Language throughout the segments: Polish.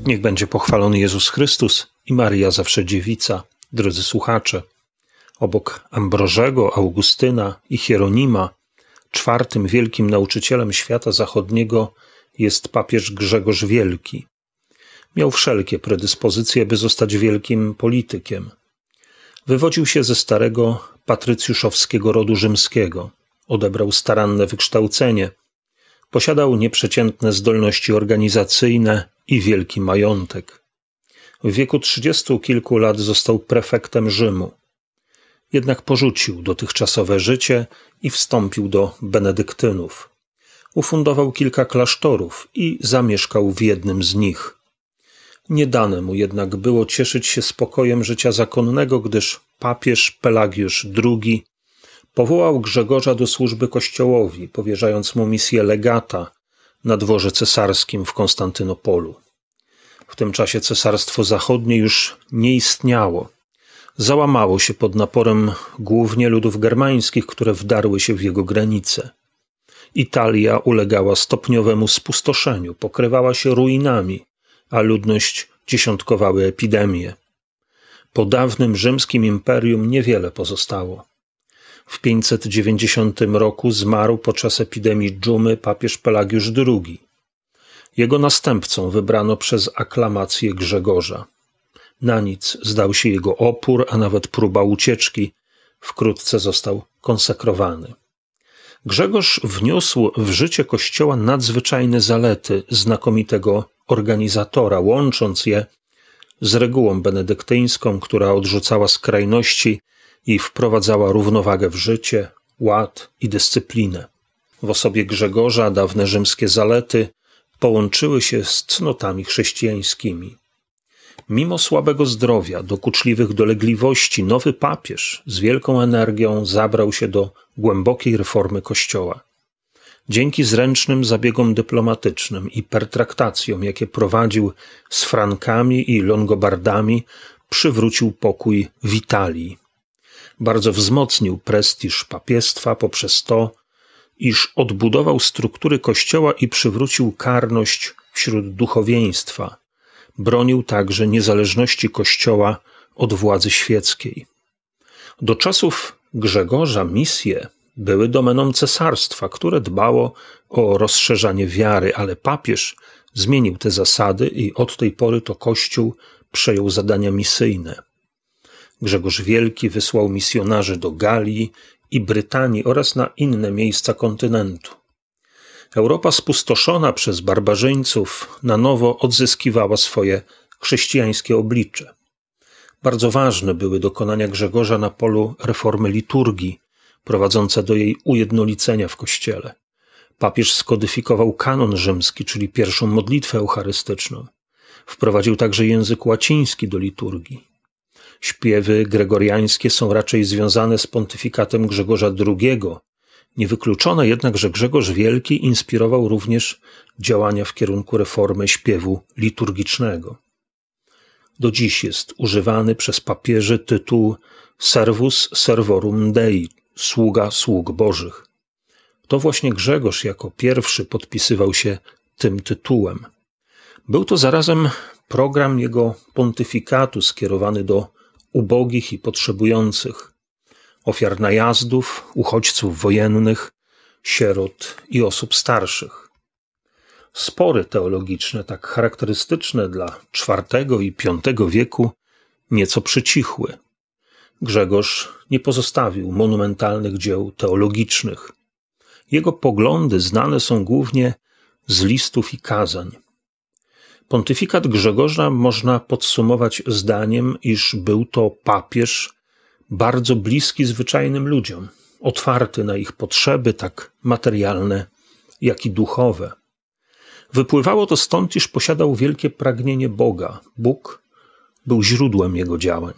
Niech będzie pochwalony Jezus Chrystus i Maryja zawsze dziewica. Drodzy słuchacze, obok Ambrożego, Augustyna i Hieronima, czwartym wielkim nauczycielem świata zachodniego jest papież Grzegorz Wielki. Miał wszelkie predyspozycje, by zostać wielkim politykiem. Wywodził się ze starego patrycjuszowskiego rodu rzymskiego. Odebrał staranne wykształcenie. Posiadał nieprzeciętne zdolności organizacyjne i wielki majątek. W wieku 30 kilku lat został prefektem Rzymu. Jednak porzucił dotychczasowe życie i wstąpił do benedyktynów. Ufundował kilka klasztorów i zamieszkał w jednym z nich. Nie dane mu jednak było cieszyć się spokojem życia zakonnego, gdyż papież Pelagiusz II powołał Grzegorza do służby Kościołowi, powierzając mu misję legata na dworze cesarskim w Konstantynopolu. W tym czasie Cesarstwo Zachodnie już nie istniało. Załamało się pod naporem głównie ludów germańskich, które wdarły się w jego granice. Italia ulegała stopniowemu spustoszeniu, pokrywała się ruinami, a ludność dziesiątkowały epidemie. Po dawnym rzymskim imperium niewiele pozostało. W 590 roku zmarł podczas epidemii dżumy papież Pelagiusz II. Jego następcą wybrano przez aklamację Grzegorza. Na nic zdał się jego opór, a nawet próba ucieczki. Wkrótce został konsekrowany. Grzegorz wniósł w życie Kościoła nadzwyczajne zalety znakomitego organizatora, łącząc je z regułą benedyktyńską, która odrzucała skrajności i wprowadzała równowagę w życie, ład i dyscyplinę. W osobie Grzegorza dawne rzymskie zalety połączyły się z cnotami chrześcijańskimi. Mimo słabego zdrowia, dokuczliwych dolegliwości, nowy papież z wielką energią zabrał się do głębokiej reformy Kościoła. Dzięki zręcznym zabiegom dyplomatycznym i pertraktacjom, jakie prowadził z Frankami i Longobardami, przywrócił pokój w Italii. Bardzo wzmocnił prestiż papiestwa poprzez to, iż odbudował struktury Kościoła i przywrócił karność wśród duchowieństwa. Bronił także niezależności Kościoła od władzy świeckiej. Do czasów Grzegorza misje były domeną cesarstwa, które dbało o rozszerzanie wiary, ale papież zmienił te zasady i od tej pory to Kościół przejął zadania misyjne. Grzegorz Wielki wysłał misjonarzy do Galii i Brytanii oraz na inne miejsca kontynentu. Europa spustoszona przez barbarzyńców na nowo odzyskiwała swoje chrześcijańskie oblicze. Bardzo ważne były dokonania Grzegorza na polu reformy liturgii, prowadzące do jej ujednolicenia w Kościele. Papież skodyfikował kanon rzymski, czyli pierwszą modlitwę eucharystyczną. Wprowadził także język łaciński do liturgii. Śpiewy gregoriańskie są raczej związane z pontyfikatem Grzegorza II. Niewykluczone jednak, że Grzegorz Wielki inspirował również działania w kierunku reformy śpiewu liturgicznego. Do dziś jest używany przez papieży tytuł Servus Servorum Dei, sługa sług bożych. To właśnie Grzegorz jako pierwszy podpisywał się tym tytułem. Był to zarazem program jego pontyfikatu skierowany do ubogich i potrzebujących, ofiar najazdów, uchodźców wojennych, sierot i osób starszych. Spory teologiczne, tak charakterystyczne dla IV i V wieku, nieco przycichły. Grzegorz nie pozostawił monumentalnych dzieł teologicznych. Jego poglądy znane są głównie z listów i kazań. Pontyfikat Grzegorza można podsumować zdaniem, iż był to papież bardzo bliski zwyczajnym ludziom, otwarty na ich potrzeby, tak materialne, jak i duchowe. Wypływało to stąd, iż posiadał wielkie pragnienie Boga. Bóg był źródłem jego działań.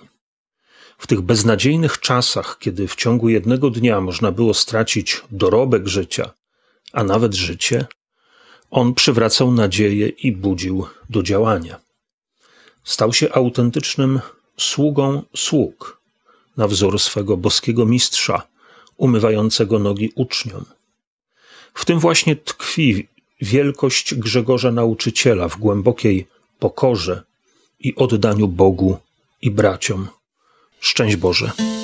W tych beznadziejnych czasach, kiedy w ciągu jednego dnia można było stracić dorobek życia, a nawet życie, on przywracał nadzieję i budził do działania. Stał się autentycznym sługą sług, na wzór swego boskiego mistrza, umywającego nogi uczniom. W tym właśnie tkwi wielkość Grzegorza Nauczyciela w głębokiej pokorze i oddaniu Bogu i braciom. Szczęść Boże.